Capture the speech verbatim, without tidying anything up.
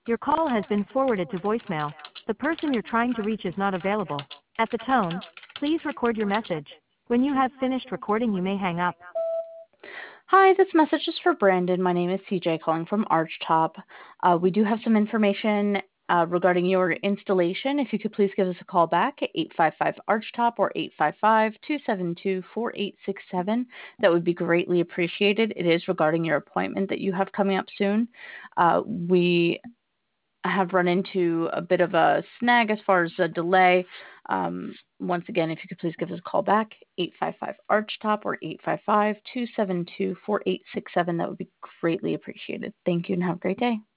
Your call has been forwarded to voicemail. The person you're trying to reach is not available. At the tone, please record your message. When you have finished recording, you may hang up. Hi, this message is for Brandon. My name is C J calling from Archtop. Uh, we do have some information uh, regarding your installation. If you could please give us a call back at eight five five Archtop or eight five five, two seven two, four eight six seven. That would be greatly appreciated. It is regarding your appointment that you have coming up soon. Uh, we have run into a bit of a snag as far as a delay. Um, once again, if you could please give us a call back, eight five five Archtop or eight five five, two seven two, four eight six seven, that would be greatly appreciated. Thank you and have a great day.